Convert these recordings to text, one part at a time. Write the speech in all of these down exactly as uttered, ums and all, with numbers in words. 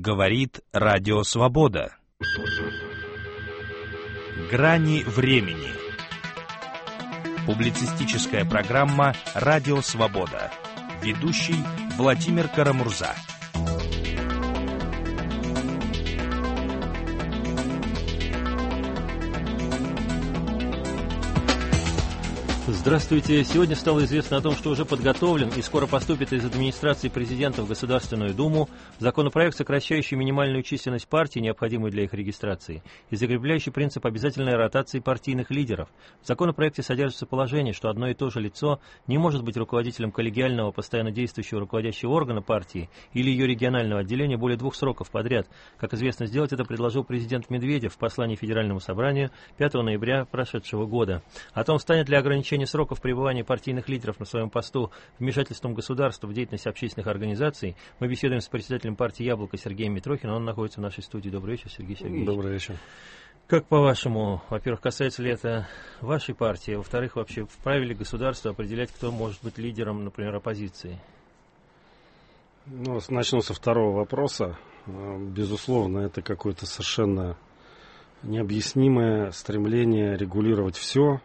Говорит Радио Свобода. Грани времени. Публицистическая программа «Радио Свобода». Ведущий Владимир Карамурза. Здравствуйте. Сегодня стало известно о том, что уже подготовлен и скоро поступит из администрации президента в Государственную Думу законопроект, сокращающий минимальную численность партий, необходимую для их регистрации, и закрепляющий принцип обязательной ротации партийных лидеров. В законопроекте содержится положение, что одно и то же лицо не может быть руководителем коллегиального, постоянно действующего руководящего органа партии или ее регионального отделения более двух сроков подряд. Как известно, сделать это предложил президент Медведев в послании Федеральному собранию пятого ноября прошедшего года. О том, станет ли ограничение сроков пребывания партийных лидеров на своем посту вмешательством государства в деятельность общественных организаций, мы беседуем с председателем партии «Яблоко» Сергеем Митрохиным. Он находится в нашей студии. Добрый вечер, Сергей Сергеевич. Добрый вечер. Как по-вашему, во-первых, касается ли это вашей партии, а во-вторых, вообще вправе ли государство определять, кто может быть лидером, например, оппозиции? Ну, начну со второго вопроса. Безусловно, это какое-то совершенно необъяснимое стремление регулировать все,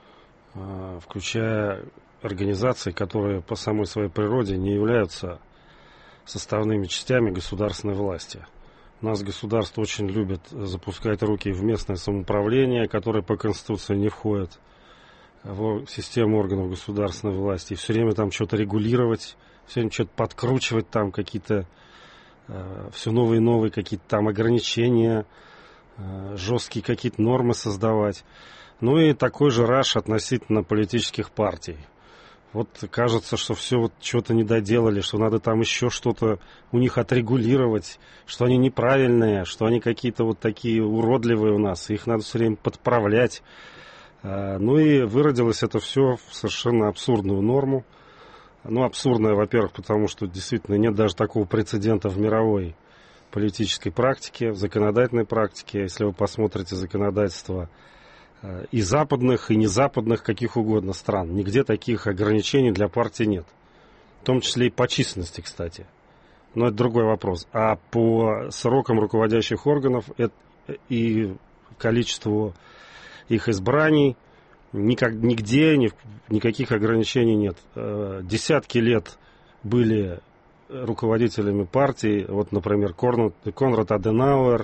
включая организации, которые по самой своей природе не являются составными частями государственной власти. У нас государство очень любит запускать руки в местное самоуправление, которое по Конституции не входит в систему органов государственной власти, и все время там что-то регулировать, все время что-то подкручивать, там какие-то э, все новые и новые какие-то там ограничения, э, жесткие какие-то нормы создавать. Ну и такой же раш относительно политических партий. Вот кажется, что все вот что-то не доделали, что надо там еще что-то у них отрегулировать, что они неправильные, что они какие-то вот такие уродливые у нас, их надо все время подправлять. Ну и выродилось это все в совершенно абсурдную норму. Ну, абсурдная, во-первых, потому что действительно нет даже такого прецедента в мировой политической практике, в законодательной практике. Если вы посмотрите законодательство и западных, и незападных, каких угодно стран. Нигде таких ограничений для партии нет. В том числе и по численности, кстати. Но это другой вопрос. А по срокам руководящих органов и количеству их избраний никак, нигде ни, никаких ограничений нет. Десятки лет были руководителями партий. Вот, например, Конрад Аденауэр,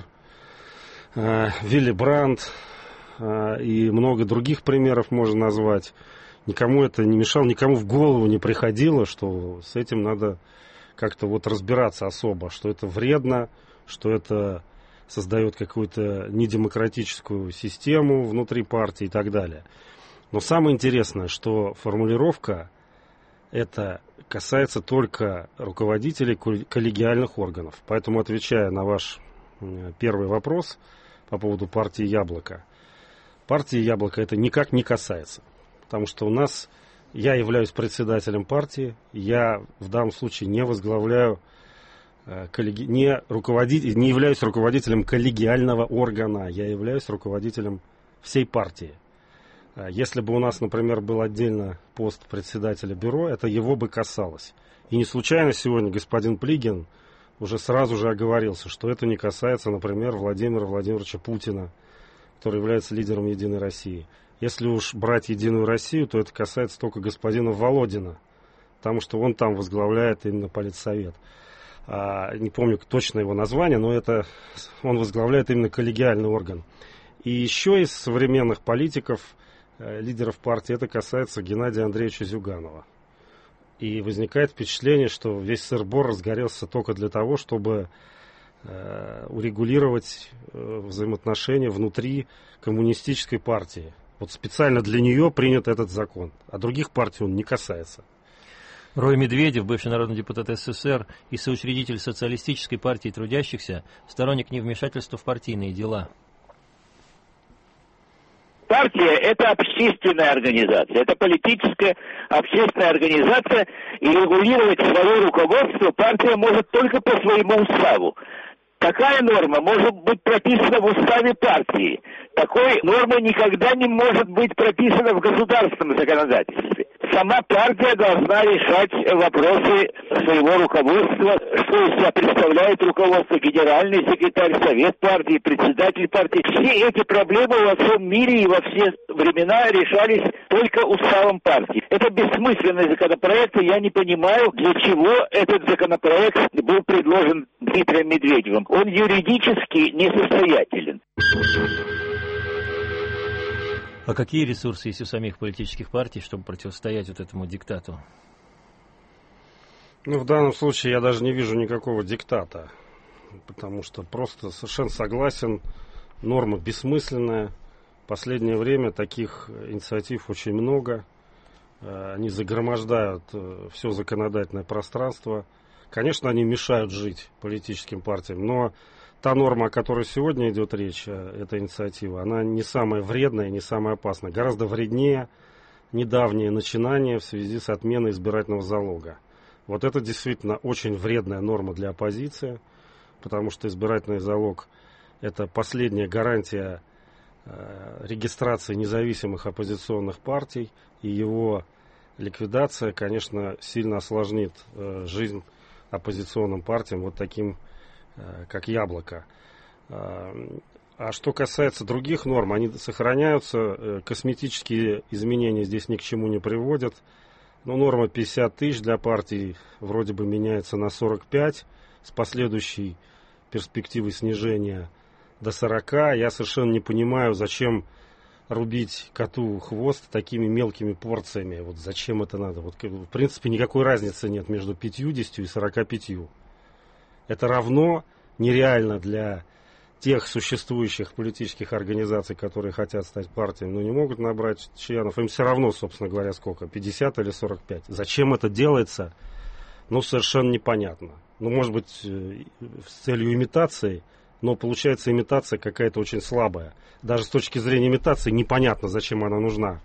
Вилли Брандт, и много других примеров можно назвать. Никому это не мешало, никому в голову не приходило, что с этим надо как-то вот разбираться особо, что это вредно, что это создает какую-то недемократическую систему внутри партии и так далее. Но самое интересное, что формулировка это касается только руководителей коллегиальных органов. Поэтому, отвечая на ваш первый вопрос по поводу партии «Яблоко», партии «Яблоко» это никак не касается, потому что у нас, я являюсь председателем партии, я в данном случае не возглавляю, коллеги, не, руководитель, не являюсь руководителем коллегиального органа, я являюсь руководителем всей партии. Если бы у нас, например, был отдельно пост председателя бюро, это его бы касалось. И не случайно сегодня господин Плигин уже сразу же оговорился, что это не касается, например, Владимира Владимировича Путина, который является лидером «Единой России». Если уж брать «Единую Россию», то это касается только господина Володина, потому что он там возглавляет именно политсовет. А, не помню точно его название, но это он возглавляет именно коллегиальный орган. И еще из современных политиков, э, лидеров партии, это касается Геннадия Андреевича Зюганова. И возникает впечатление, что весь сыр-бор разгорелся только для того, чтобы урегулировать взаимоотношения внутри коммунистической партии. Вот специально для нее принят этот закон, а других партий он не касается. Рой Медведев, бывший народный депутат СССР и соучредитель социалистической партии трудящихся, сторонник невмешательства в партийные дела. Партия – это общественная организация, это политическая общественная организация, и регулировать свое руководство партия может только по своему уставу. Такая норма может быть прописана в уставе партии. Такой нормы никогда не может быть прописана в государственном законодательстве. Сама партия должна решать вопросы своего руководства, что из себя представляет руководство, генеральный секретарь, совет партии, председатель партии. Все эти проблемы во всем мире и во все времена решались только уставом партии. Это бессмысленный законопроект, и я не понимаю, для чего этот законопроект был предложен Дмитрием Медведевым. Он юридически несостоятелен. А какие ресурсы есть у самих политических партий, чтобы противостоять вот этому диктату? Ну, в данном случае я даже не вижу никакого диктата, потому что просто совершенно согласен, норма бессмысленная. В последнее время таких инициатив очень много. Они загромождают все законодательное пространство. Конечно, они мешают жить политическим партиям, но та норма, о которой сегодня идет речь, эта инициатива, она не самая вредная, не самая опасная. Гораздо вреднее недавние начинания в связи с отменой избирательного залога. Вот это действительно очень вредная норма для оппозиции, потому что избирательный залог – это последняя гарантия э, регистрации независимых оппозиционных партий, и его ликвидация, конечно, сильно осложнит э, жизнь оппозиционным партиям, вот таким, как Яблоко. А что касается других норм, они сохраняются, косметические изменения здесь ни к чему не приводят. Но норма пятьдесят тысяч для партий вроде бы меняется на сорок пять, с последующей перспективой снижения до сорока. Я совершенно не понимаю, зачем рубить коту хвост такими мелкими порциями. Вот зачем это надо? Вот, в принципе, никакой разницы нет между пятьюдесятью и сорока пятью. Это равно нереально для тех существующих политических организаций, которые хотят стать партиями, но не могут набрать членов. Им все равно, собственно говоря, сколько, пятьдесят или сорок пять. Зачем это делается, ну, совершенно непонятно. Ну, может быть, с целью имитации, но получается имитация какая-то очень слабая. Даже с точки зрения имитации непонятно, зачем она нужна.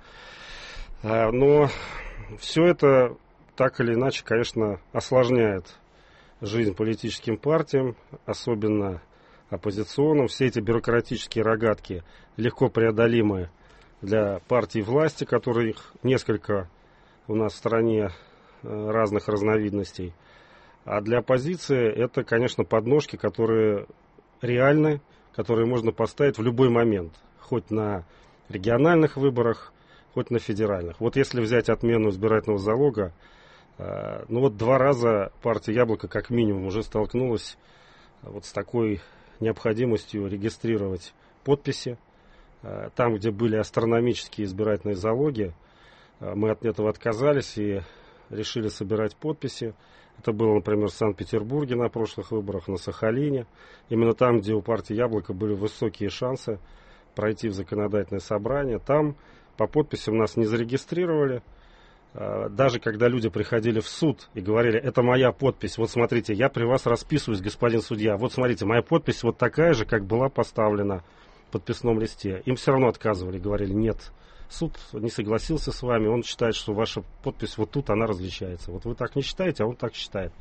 Но все это так или иначе, конечно, осложняет жизнь политическим партиям, особенно оппозиционным. Все эти бюрократические рогатки легко преодолимы для партий власти, которых несколько у нас в стране разных разновидностей. А для оппозиции это, конечно, подножки, которые реальны, которые можно поставить в любой момент, хоть на региональных выборах, хоть на федеральных. Вот если взять отмену избирательного залога, ну вот два раза партия «Яблоко» как минимум уже столкнулась вот с такой необходимостью регистрировать подписи. Там, где были астрономические избирательные залоги, мы от этого отказались и решили собирать подписи. Это было, например, в Санкт-Петербурге на прошлых выборах, на Сахалине. Именно там, где у партии «Яблоко» были высокие шансы пройти в законодательное собрание. Там по подписям нас не зарегистрировали. Даже когда люди приходили в суд и говорили: это моя подпись, вот смотрите, я при вас расписываюсь, господин судья, вот смотрите, моя подпись вот такая же, как была поставлена в подписном листе. Им все равно отказывали, говорили: нет, суд не согласился с вами, он считает, что ваша подпись вот тут, она различается. Вот вы так не считаете, а он так считает.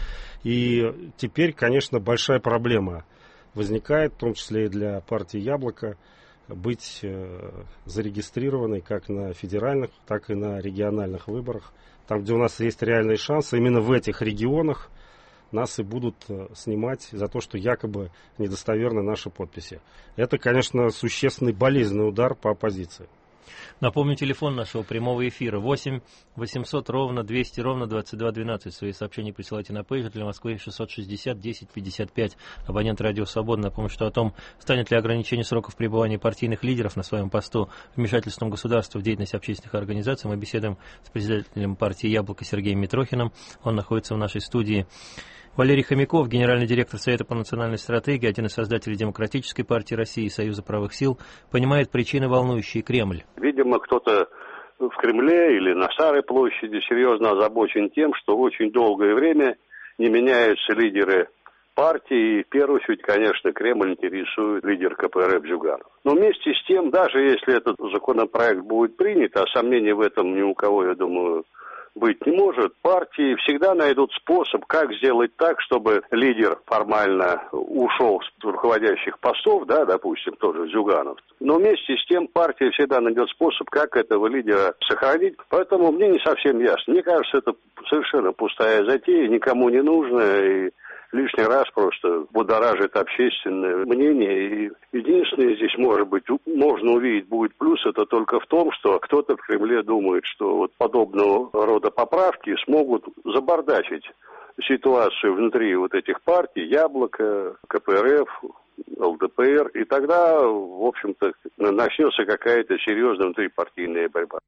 И теперь, конечно, большая проблема возникает, в том числе и для партии «Яблоко», быть э, зарегистрированной как на федеральных, так и на региональных выборах. Там, где у нас есть реальные шансы, именно в этих регионах нас и будут э, снимать за то, что якобы недостоверны наши подписи. Это, конечно, существенный болезненный удар по оппозиции. Напомню, телефон нашего прямого эфира восемь восемьсот ровно двести ровно двадцать два двенадцать. Свои сообщения присылайте на пейджер для Москвы шестьсот шестьдесят десять пятьдесят пять. Абонент радио «Свобода». Напомню, что о том, станет ли ограничение сроков пребывания партийных лидеров на своем посту вмешательством государства в деятельность общественных организаций, мы беседуем с председателем партии «Яблоко» Сергеем Митрохиным. Он находится в нашей студии. Валерий Хомяков, генеральный директор Совета по национальной стратегии, один из создателей Демократической партии России и Союза правых сил, понимает причины, волнующие Кремль. Видимо, кто-то в Кремле или на Старой площади серьезно озабочен тем, что очень долгое время не меняются лидеры партии. И в первую очередь, конечно, Кремль интересует лидер ка пэ эр эф Зюганов. Но вместе с тем, даже если этот законопроект будет принят, а сомнений в этом ни у кого, я думаю, быть не может. Партии всегда найдут способ, как сделать так, чтобы лидер формально ушел с руководящих постов, да, допустим, тоже Зюганов. Но вместе с тем партия всегда найдет способ, как этого лидера сохранить. Поэтому мне не совсем ясно. Мне кажется, это совершенно пустая затея, никому не нужная и лишний раз просто будоражит общественное мнение. И единственное здесь, может быть, можно увидеть будет плюс, это только в том, что кто-то в Кремле думает, что вот подобного рода поправки смогут забардачить ситуацию внутри вот этих партий, Яблоко, ка пэ эр эф, эл дэ пэ эр, и тогда, в общем-то, начнется какая-то серьезная внутрипартийная борьба.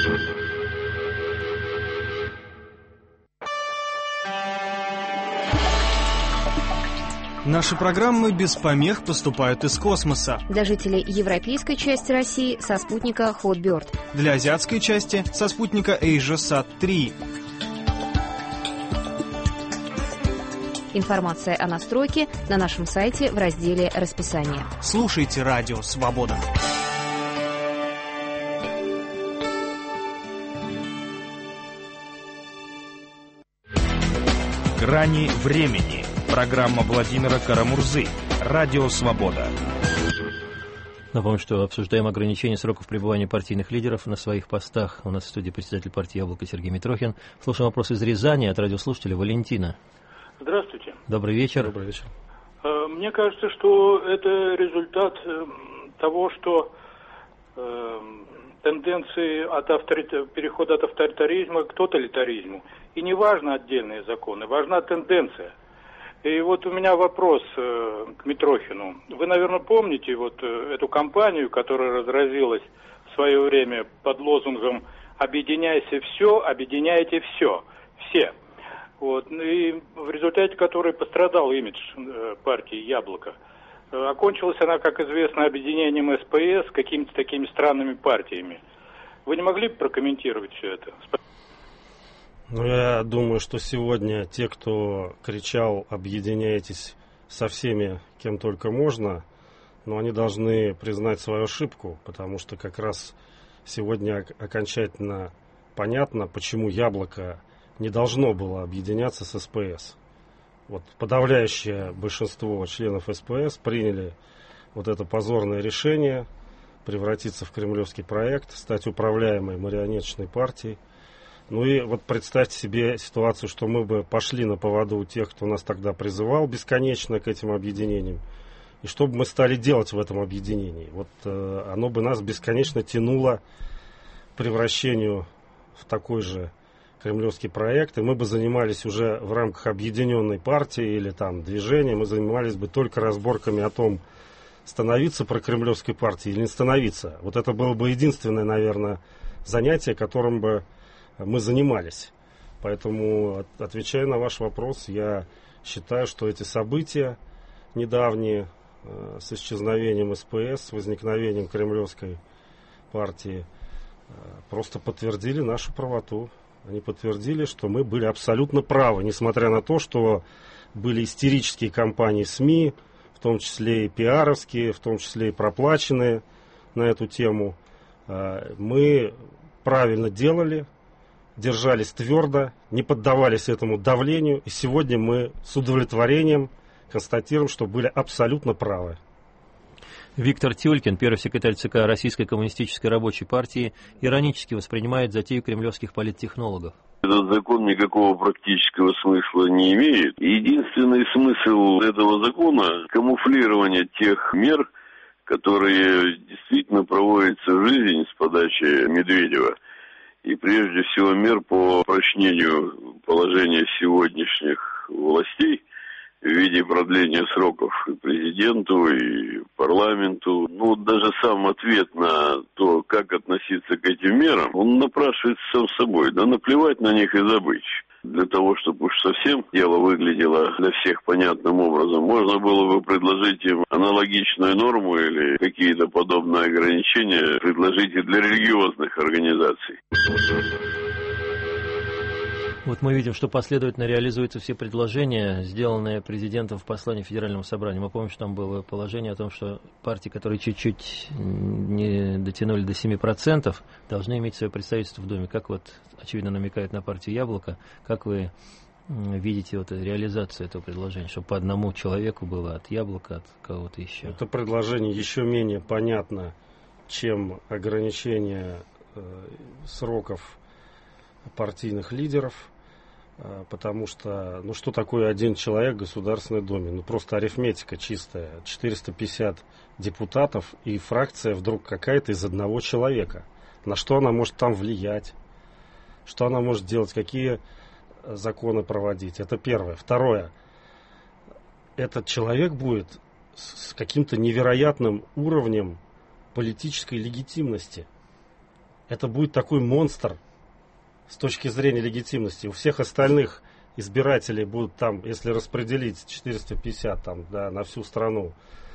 Наши программы без помех поступают из космоса. Для жителей европейской части России со спутника Hotbird. Для азиатской части со спутника AsiaSat три. Информация о настройке на нашем сайте в разделе «Расписание». Слушайте Радио Свобода. Грани времени. Программа Владимира Карамурзы. Радио Свобода. Напомню, что обсуждаем ограничение сроков пребывания партийных лидеров на своих постах. У нас в студии председатель партии «Яблоко» Сергей Митрохин. Слушаем вопрос из Рязани от радиослушателя Валентина. Здравствуйте. Добрый вечер. Добрый вечер. Мне кажется, что это результат того, что э, тенденции от авторитар... перехода от авторитаризма к тоталитаризму. И не важны отдельные законы, важна тенденция. И вот у меня вопрос э, к Митрохину. Вы, наверное, помните вот э, эту кампанию, которая разразилась в свое время под лозунгом «Объединяйся все, объединяйте все, все». Вот, и в результате которой пострадал имидж э, партии «Яблоко». Э, окончилась она, как известно, объединением эс пэ эс с какими-то такими странными партиями. Вы не могли бы прокомментировать все это? Ну, я думаю, что сегодня те, кто кричал «объединяйтесь со всеми, кем только можно», но они должны признать свою ошибку, потому что как раз сегодня окончательно понятно, почему «Яблоко» не должно было объединяться с эс пэ эс. Вот подавляющее большинство членов эс пэ эс приняли вот это позорное решение превратиться в кремлевский проект, стать управляемой марионеточной партией. Ну и вот представьте себе ситуацию, что мы бы пошли на поводу у тех, кто нас тогда призывал бесконечно к этим объединениям. И что бы мы стали делать в этом объединении? Вот э, оно бы нас бесконечно тянуло к превращению в такой же кремлевский проект. И мы бы занимались уже в рамках объединенной партии или там движения, мы занимались бы только разборками о том, становиться прокремлевской партией или не становиться. Вот это было бы единственное, наверное, занятие, которым бы мы занимались. Поэтому, отвечая на ваш вопрос, я считаю, что эти события недавние э, с исчезновением эс пэ эс, с возникновением кремлевской партии, э, просто подтвердили нашу правоту. Они подтвердили, что мы были абсолютно правы, несмотря на то, что были истерические кампании СМИ, в том числе и пиаровские, в том числе и проплаченные на эту тему. Э, мы правильно делали, держались твердо, не поддавались этому давлению. И сегодня мы с удовлетворением констатируем, что были абсолютно правы. Виктор Тюлькин, первый секретарь ЦК Российской коммунистической рабочей партии, иронически воспринимает затею кремлевских политтехнологов. Этот закон никакого практического смысла не имеет. Единственный смысл этого закона – камуфлирование тех мер, которые действительно проводятся в жизнь с подачи Медведева. И прежде всего мер по упрочнению положения сегодняшних властей в виде продления сроков и президенту, и парламенту. Ну, даже сам ответ на то, как относиться к этим мерам, он напрашивается сам собой. Да наплевать на них и забыть. Для того, чтобы уж совсем дело выглядело для всех понятным образом, можно было бы предложить им аналогичную норму или какие-то подобные ограничения предложить и для религиозных организаций. Вот мы видим, что последовательно реализуются все предложения, сделанные президентом в послании Федеральному собранию. Мы помним, что там было положение о том, что партии, которые чуть-чуть не дотянули до семи процентов, должны иметь свое представительство в Думе. Как вот, очевидно, намекает на партию «Яблоко», как вы видите вот реализацию этого предложения, чтобы по одному человеку было от «Яблока», от кого-то еще? Это предложение еще менее понятно, чем ограничение э, сроков партийных лидеров. Потому что, ну что такое один человек в Государственной Думе? Ну просто арифметика чистая. четыреста пятьдесят депутатов и фракция вдруг какая-то из одного человека. На что она может там влиять? Что она может делать? Какие законы проводить? Это первое. Второе. Этот человек будет с каким-то невероятным уровнем политической легитимности. Это будет такой монстр с точки зрения легитимности. У всех остальных избирателей будут там, если распределить четыреста пятьдесят там, да, на всю страну,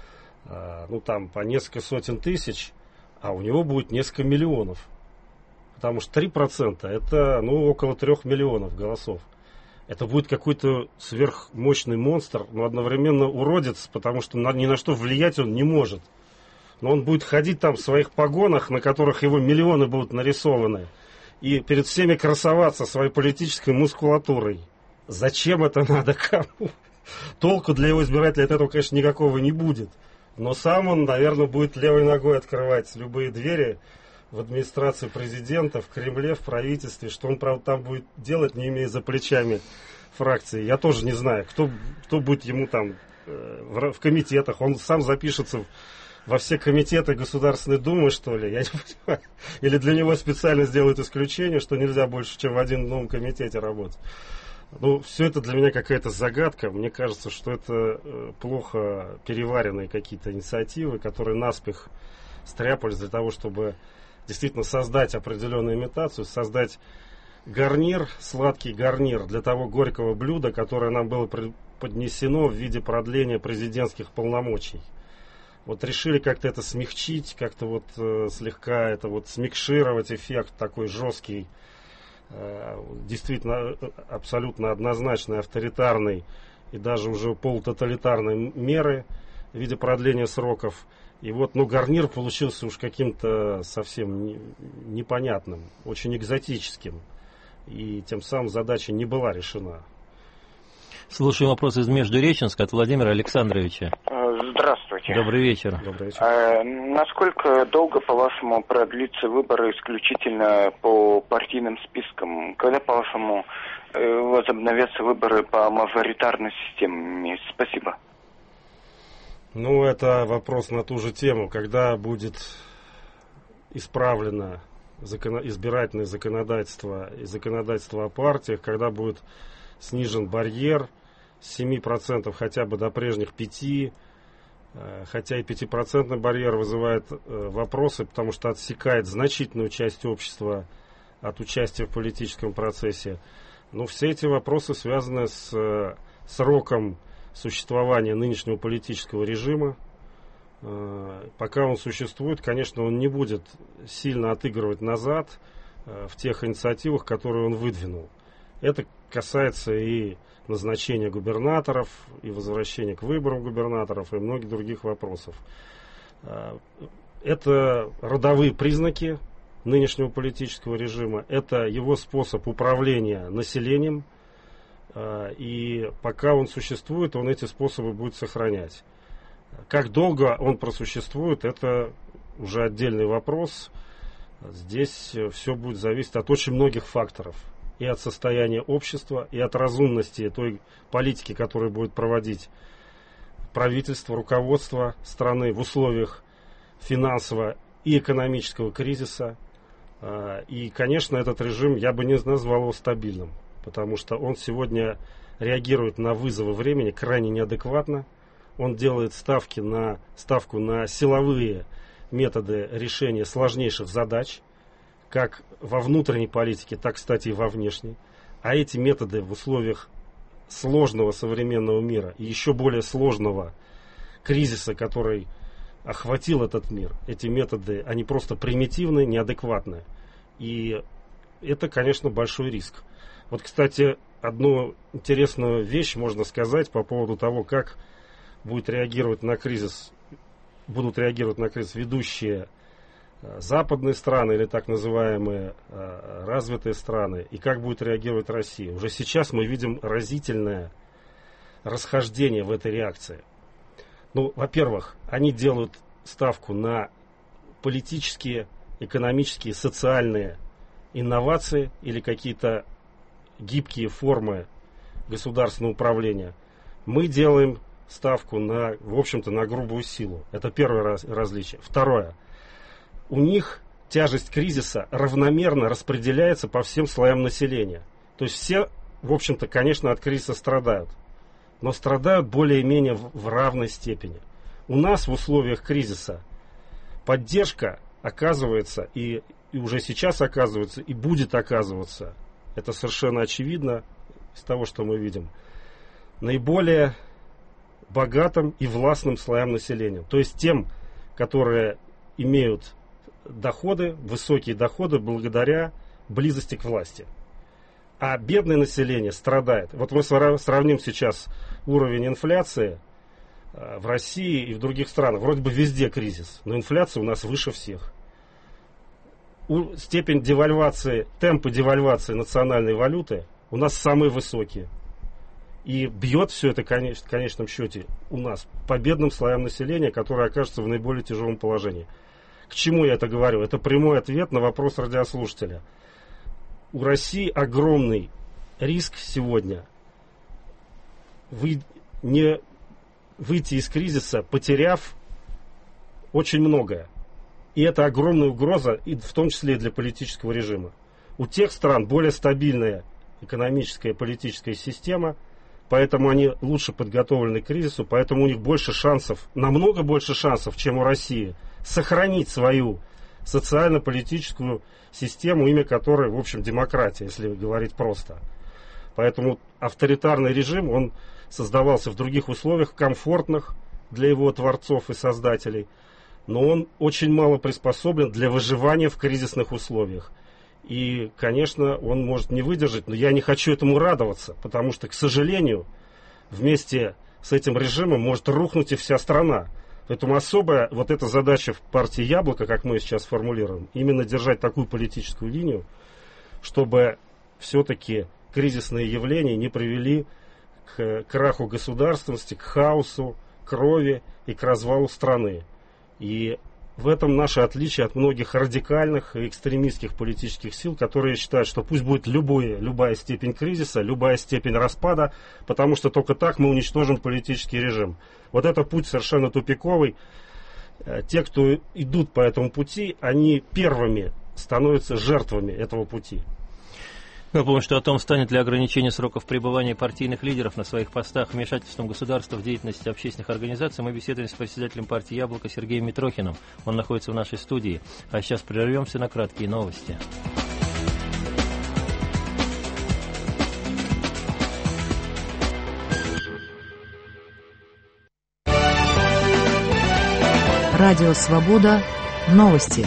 э, ну там по несколько сотен тысяч, а у него будет несколько миллионов. Потому что три процента это ну, около трех миллионов голосов. Это будет какой-то сверхмощный монстр, но одновременно уродец, потому что на, ни на что влиять он не может. Но он будет ходить там в своих погонах, на которых его миллионы будут нарисованы, и перед всеми красоваться своей политической мускулатурой. Зачем это надо кому? Толку для его избирателя от этого, конечно, никакого не будет. Но сам он, наверное, будет левой ногой открывать любые двери в администрации президента, в Кремле, в правительстве. Что он, правда, там будет делать, не имея за плечами фракции. Я тоже не знаю, кто, кто будет ему там э, в, в комитетах. Он сам запишется в во все комитеты Государственной Думы, что ли, я не понимаю. Или для него специально сделают исключение, что нельзя больше, чем в один новом комитете работать. Ну, все это для меня какая-то загадка. Мне кажется, что это плохо переваренные какие-то инициативы, которые наспех стряпались для того, чтобы действительно создать определенную имитацию, создать гарнир, сладкий гарнир для того горького блюда, которое нам было поднесено в виде продления президентских полномочий. Вот решили как-то это смягчить, как-то вот э, слегка это вот смикшировать эффект такой жесткий, э, действительно абсолютно однозначный, авторитарный и даже уже полутоталитарной меры в виде продления сроков. И вот, ну, гарнир получился уж каким-то совсем не, непонятным, очень экзотическим. И тем самым задача не была решена. Слушаю вопрос из Междуреченска от Владимира Александровича. Здравствуйте. Добрый вечер. Добрый вечер. А, насколько долго, по-вашему, продлится выборы исключительно по партийным спискам? Когда, по-вашему, возобновятся выборы по мажоритарной системе? Спасибо. Ну, это вопрос на ту же тему. Когда будет исправлено закон... избирательное законодательство и законодательство о партиях, когда будет снижен барьер с семи процентов хотя бы до прежних пяти процентов, хотя и пятипроцентный барьер вызывает вопросы, потому что отсекает значительную часть общества от участия в политическом процессе. Но все эти вопросы связаны с сроком существования нынешнего политического режима. Пока он существует, конечно, он не будет сильно отыгрывать назад в тех инициативах, которые он выдвинул. Это касается и назначения губернаторов, и возвращения к выборам губернаторов, и многих других вопросов. Это родовые признаки нынешнего политического режима, это его способ управления населением, и пока он существует, он эти способы будет сохранять. Как долго он просуществует, это уже отдельный вопрос. Здесь все будет зависеть от очень многих факторов. И от состояния общества, и от разумности той политики, которую будет проводить правительство, руководство страны в условиях финансового и экономического кризиса. И, конечно, этот режим, я бы не назвал его стабильным, потому что он сегодня реагирует на вызовы времени крайне неадекватно. Он делает ставки на, ставку на силовые методы решения сложнейших задач, как во внутренней политике, так, кстати, и во внешней. А эти методы в условиях сложного современного мира и еще более сложного кризиса, который охватил этот мир, эти методы, они просто примитивны, неадекватны. И это, конечно, большой риск. Вот, кстати, одну интересную вещь можно сказать по поводу того, как будет реагировать на кризис, будут реагировать на кризис ведущие западные страны или так называемые развитые страны, и как будет реагировать Россия. Уже сейчас мы видим разительное расхождение в этой реакции. Ну, во-первых, они делают ставку на политические, экономические, социальные инновации или какие-то гибкие формы государственного управления. Мы делаем ставку на, в общем-то, на грубую силу. Это первое раз, различие. Второе. У них тяжесть кризиса равномерно распределяется по всем слоям населения. То есть все, в общем-то, конечно, от кризиса страдают. Но страдают более-менее в, в равной степени. У нас в условиях кризиса поддержка оказывается, и, и уже сейчас оказывается, и будет оказываться, это совершенно очевидно из того, что мы видим, наиболее богатым и властным слоям населения. То есть тем, которые имеют доходы, высокие доходы благодаря близости к власти. А бедное население страдает. Вот мы сравним сейчас уровень инфляции в России и в других странах. Вроде бы везде кризис, но инфляция у нас выше всех. У, степень девальвации, темпы девальвации национальной валюты у нас самые высокие. И бьет все это, конечно, в конечном счете, у нас по бедным слоям населения, которые окажутся в наиболее тяжелом положении. К чему я это говорю? Это прямой ответ на вопрос радиослушателя. У России огромный риск сегодня вы, не выйти из кризиса, потеряв очень многое. И это огромная угроза, и в том числе и для политического режима. У тех стран более стабильная экономическая и политическая система, поэтому они лучше подготовлены к кризису, поэтому у них больше шансов, намного больше шансов, чем у России, сохранить свою социально-политическую систему, имя которой, в общем, демократия, если говорить просто. Поэтому авторитарный режим, он создавался в других условиях, комфортных для его творцов и создателей, но он очень мало приспособлен для выживания в кризисных условиях. И, конечно, он может не выдержать, но я не хочу этому радоваться, потому что, к сожалению, вместе с этим режимом может рухнуть и вся страна. Поэтому особая вот эта задача в партии «Яблоко», как мы сейчас формулируем, именно держать такую политическую линию, чтобы все-таки кризисные явления не привели к краху государственности, к хаосу, крови и к развалу страны. И в этом наше отличие от многих радикальных и экстремистских политических сил, которые считают, что пусть будет любое, любая степень кризиса, любая степень распада, потому что только так мы уничтожим политический режим. Вот это путь совершенно тупиковый. Те, кто идут по этому пути, они первыми становятся жертвами этого пути. Напомню, что о том, станет ли ограничение сроков пребывания партийных лидеров на своих постах вмешательством государства в деятельность общественных организаций, мы беседуем с председателем партии «Яблоко» Сергеем Митрохиным. Он находится в нашей студии. А сейчас прервемся на краткие новости. Радио «Свобода». Новости.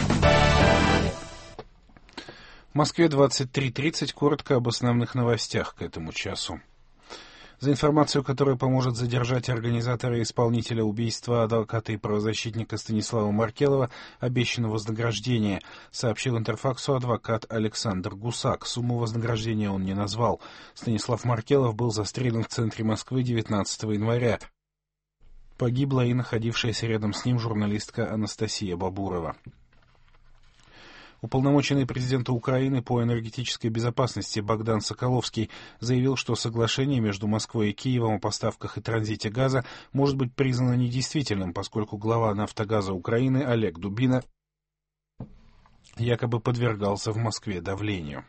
В Москве двадцать три тридцать. Коротко об основных новостях к этому часу. За информацию, которая поможет задержать организатора и исполнителя убийства адвоката и правозащитника Станислава Маркелова, обещано вознаграждение, сообщил Интерфаксу адвокат Александр Гусак. Сумму вознаграждения он не назвал. Станислав Маркелов был застрелен в центре Москвы девятнадцатого января. Погибла и находившаяся рядом с ним журналистка Анастасия Бабурова. Уполномоченный президента Украины по энергетической безопасности Богдан Соколовский заявил, что соглашение между Москвой и Киевом о поставках и транзите газа может быть признано недействительным, поскольку глава «Нафтогаза» Украины Олег Дубина якобы подвергался в Москве давлению.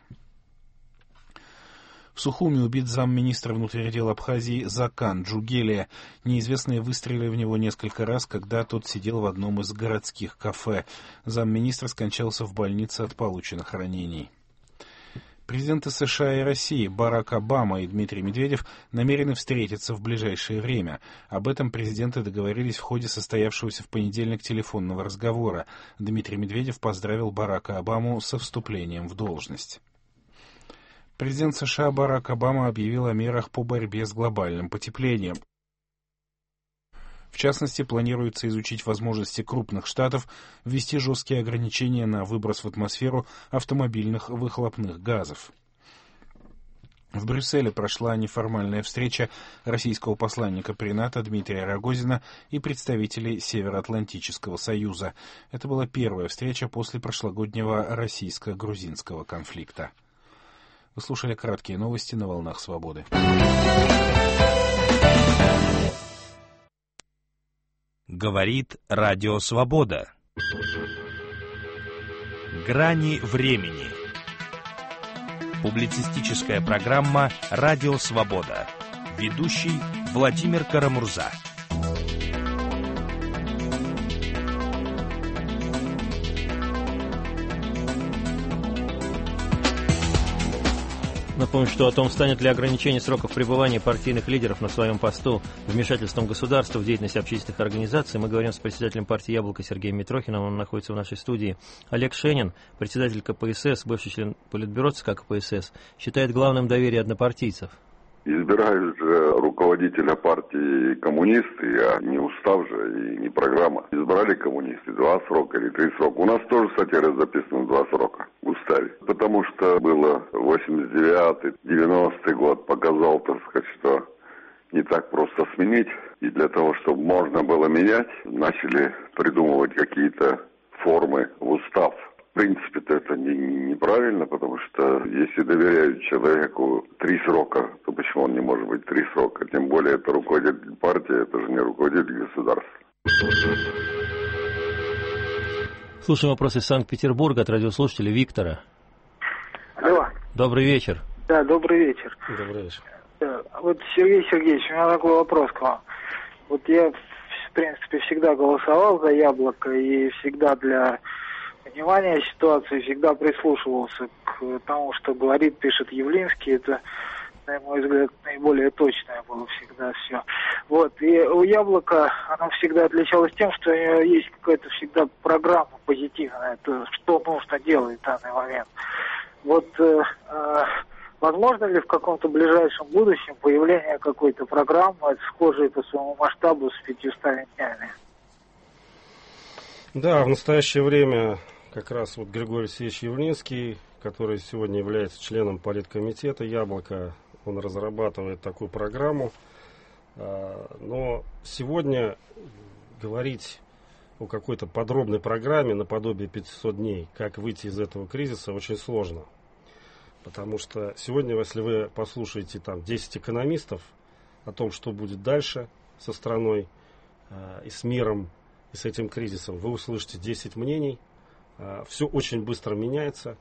В Сухуми убит замминистра внутренних дел Абхазии Закан Джугелия. Неизвестные выстрелили в него несколько раз, когда тот сидел в одном из городских кафе. Замминистра скончался в больнице от полученных ранений. Президенты США и России Барак Обама и Дмитрий Медведев намерены встретиться в ближайшее время. Об этом президенты договорились в ходе состоявшегося в понедельник телефонного разговора. Дмитрий Медведев поздравил Барака Обаму со вступлением в должность. Президент США Барак Обама объявил о мерах по борьбе с глобальным потеплением. В частности, планируется изучить возможности крупных штатов ввести жесткие ограничения на выброс в атмосферу автомобильных выхлопных газов. В Брюсселе прошла неформальная встреча российского посланника при НАТО Дмитрия Рогозина и представителей Североатлантического союза. Это была первая встреча после прошлогоднего российско-грузинского конфликта. Вы слушали краткие новости на волнах свободы. Говорит Радио Свобода. Грани времени. Публицистическая программа «Радио Свобода». Ведущий Владимир Карамурза. Напомню, что о том, станет ли ограничение сроков пребывания партийных лидеров на своем посту вмешательством государства в деятельность общественных организаций, мы говорим с председателем партии «Яблоко» Сергеем Митрохиным. Он находится в нашей студии. Олег Шенин, председатель ка пэ эс эс, бывший член Политбюро ЦК ка пэ эс эс, считает главным доверие однопартийцев. Избирают же руководителя партии коммунисты, а не устав же и не программа. Избрали коммунисты два срока или три срока. У нас тоже, кстати, записано два срока в уставе. Потому что было восемьдесят девятый, девяностый год, показал, так сказать, что не так просто сменить. И для того, чтобы можно было менять, начали придумывать какие-то формы в устав. В принципе, это не, неправильно, потому что если доверяют человеку три срока, то почему он не может быть три срока? Тем более это руководитель партии, это же не руководитель государства. Слушаем вопрос из Санкт-Петербурга от радиослушателя Виктора. Алло. Добрый вечер. Да, добрый вечер. Добрый вечер. Да, вот, Сергей Сергеевич, у меня такой вопрос к вам. Вот я, в принципе, всегда голосовал за «Яблоко» и всегда для понимания ситуации всегда прислушивался к тому, что говорит, пишет Явлинский. Это, на мой взгляд, наиболее точное было всегда все. Вот. И у «Яблока» оно всегда отличалось тем, что у нее есть какая-то всегда программа позитивная, это что нужно делать в данный момент. Вот э, э, возможно ли в каком-то ближайшем будущем появление какой-то программы, схожей по своему масштабу с пятьюстами днями? Да, в настоящее время как раз вот Григорий Алексеевич Явлинский, который сегодня является членом политкомитета «Яблоко», он разрабатывает такую программу. Но сегодня говорить о какой-то подробной программе наподобие пятисот дней, как выйти из этого кризиса, очень сложно. Потому что сегодня, если вы послушаете там десять экономистов о том, что будет дальше со страной и с миром, и с этим кризисом, вы услышите десять мнений. Все очень быстро меняется.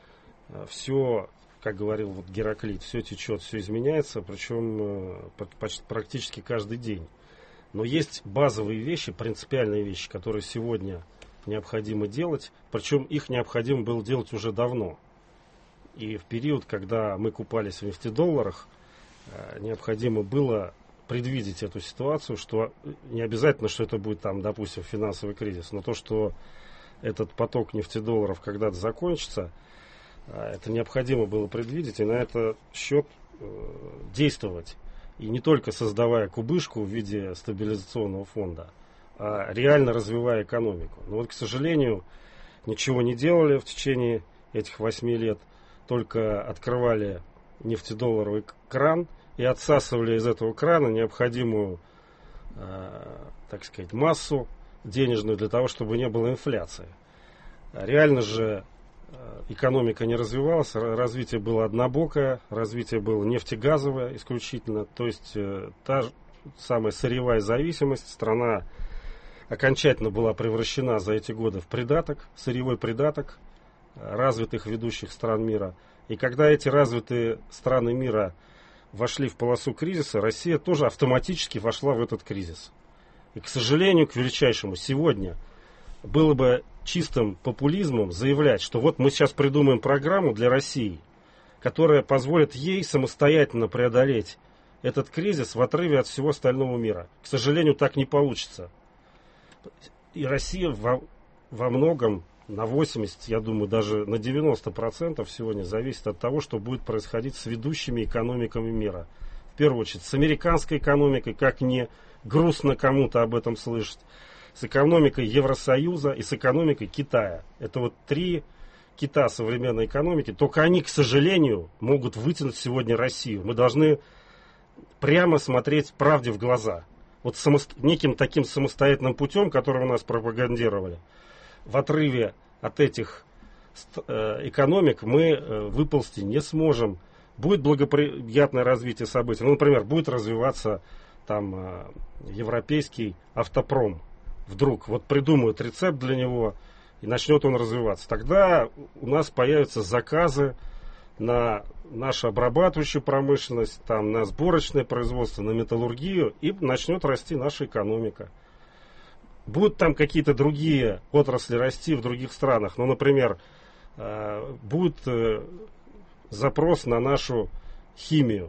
Все, как говорил вот Гераклит, все течет, все изменяется, причем практически каждый день. Но есть базовые вещи, принципиальные вещи, которые сегодня необходимо делать, причем их необходимо было делать уже давно. И в период, когда мы купались в нефтедолларах, необходимо было предвидеть эту ситуацию, что не обязательно, что это будет там, допустим, финансовый кризис, но то, что этот поток нефтедолларов когда-то закончится, это необходимо было предвидеть и на этот счет действовать. И не только создавая кубышку в виде стабилизационного фонда, а реально развивая экономику. Но вот, к сожалению, ничего не делали в течение этих восьми лет, только открывали нефтедолларовый кран и отсасывали из этого крана необходимую, э, так сказать, массу денежную для того, чтобы не было инфляции. Реально же экономика не развивалась, развитие было однобокое, развитие было нефтегазовое исключительно, то есть э, та же самая сырьевая зависимость, страна окончательно была превращена за эти годы в придаток, сырьевой придаток развитых ведущих стран мира. И когда эти развитые страны мира вошли в полосу кризиса, Россия тоже автоматически вошла в этот кризис. И, к сожалению, к величайшему, сегодня было бы чистым популизмом заявлять, что вот мы сейчас придумаем программу для России, которая позволит ей самостоятельно преодолеть этот кризис в отрыве от всего остального мира. К сожалению, так не получится. И Россия во, во многом на восемьдесят, я думаю, даже на девяносто процентов сегодня зависит от того, что будет происходить с ведущими экономиками мира. В первую очередь с американской экономикой, как не грустно кому-то об этом слышать, с экономикой Евросоюза и с экономикой Китая. Это вот три кита современной экономики. Только они, к сожалению, могут вытянуть сегодня Россию. Мы должны прямо смотреть правде в глаза. Вот самост... неким таким самостоятельным путем, который у нас пропагандировали, в отрыве от этих э, экономик мы э, выползти не сможем. Будет благоприятное развитие событий. Ну, например, будет развиваться там э, европейский автопром. Вдруг вот придумают рецепт для него, и начнет он развиваться. Тогда у нас появятся заказы на нашу обрабатывающую промышленность, там, на сборочное производство, на металлургию, и начнет расти наша экономика. Будут там какие-то другие отрасли расти в других странах. Ну, например, э, будет э, запрос на нашу химию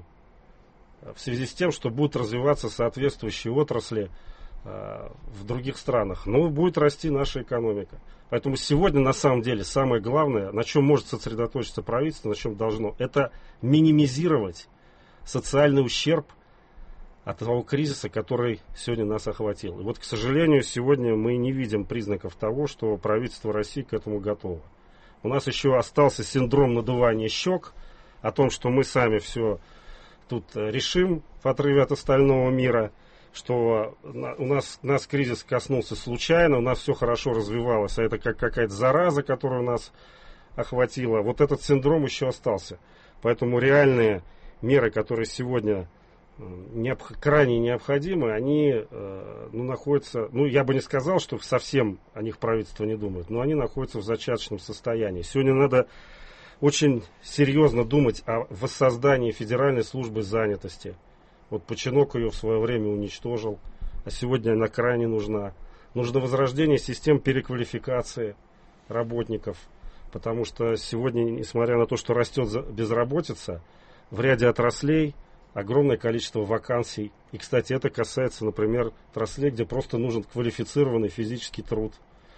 в связи с тем, что будут развиваться соответствующие отрасли э, в других странах. Ну, будет расти наша экономика. Поэтому сегодня, на самом деле, самое главное, на чем может сосредоточиться правительство, на чем должно, это минимизировать социальный ущерб от того кризиса, который сегодня нас охватил. И вот, к сожалению, сегодня мы не видим признаков того, что правительство России к этому готово. У нас еще остался синдром надувания щек, о том, что мы сами все тут решим в отрыве от остального мира, что у нас, нас кризис коснулся случайно, у нас все хорошо развивалось, а это как какая-то зараза, которая нас охватила. Вот этот синдром еще остался. Поэтому реальные меры, которые сегодня необ, крайне необходимы, они э, ну, находятся, ну я бы не сказал, что совсем о них правительство не думает, но они находятся в зачаточном состоянии. Сегодня надо очень серьезно думать о воссоздании Федеральной службы занятости. Вот Починок ее в свое время уничтожил, а сегодня она крайне нужна. Нужно возрождение систем переквалификации работников, потому что сегодня, несмотря на то, что растет безработица, в ряде отраслей огромное количество вакансий. И, кстати, это касается, например, отраслей, где просто нужен квалифицированный физический труд.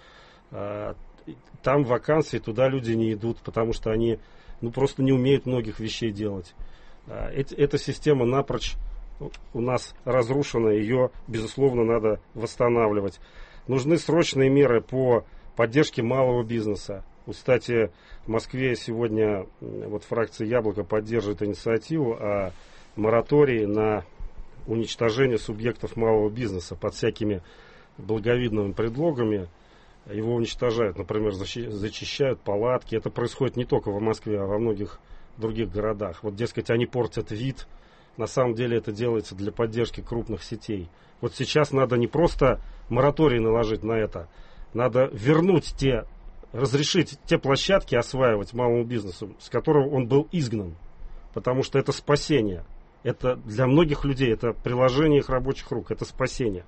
Там вакансии, туда люди не идут, потому что они ну, просто не умеют многих вещей делать. Эта система напрочь у нас разрушена, ее, безусловно, надо восстанавливать. Нужны срочные меры по поддержке малого бизнеса. Вот, кстати, в Москве сегодня вот фракция «Яблоко» поддерживает инициативу о моратории на уничтожение субъектов малого бизнеса под всякими благовидными предлогами. Его уничтожают, например, зачищают палатки. Это происходит не только в Москве, а во многих других городах. Вот, дескать, они портят вид. На самом деле это делается для поддержки крупных сетей. Вот сейчас надо не просто мораторий наложить на это, надо вернуть те, разрешить те площадки осваивать малому бизнесу, с которого он был изгнан. Потому что это спасение. Это для многих людей, это приложение их рабочих рук, это спасение.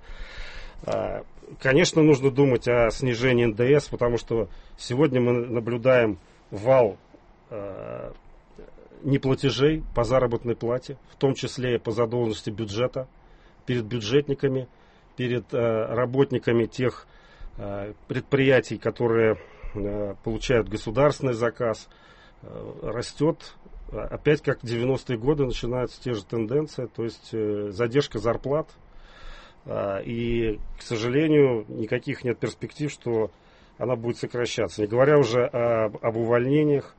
Конечно, нужно думать о снижении эн дэ эс, потому что сегодня мы наблюдаем вал э, неплатежей по заработной плате, в том числе и по задолженности бюджета, перед бюджетниками, перед э, работниками тех э, предприятий, которые э, получают государственный заказ, э, растет. Опять как в девяностые годы начинаются те же тенденции, то есть э, задержка зарплат. И, к сожалению, никаких нет перспектив, что она будет сокращаться. Не говоря уже об, об увольнениях.